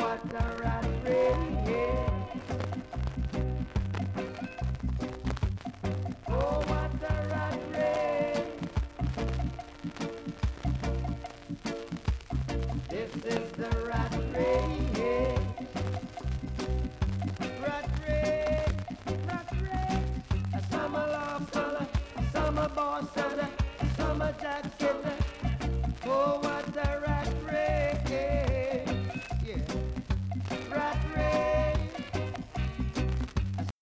what a rat race. Oh, what a rat race. This is the rat race. Rat race, rat race. Some a love color, some a boss, some a jacket. Oh,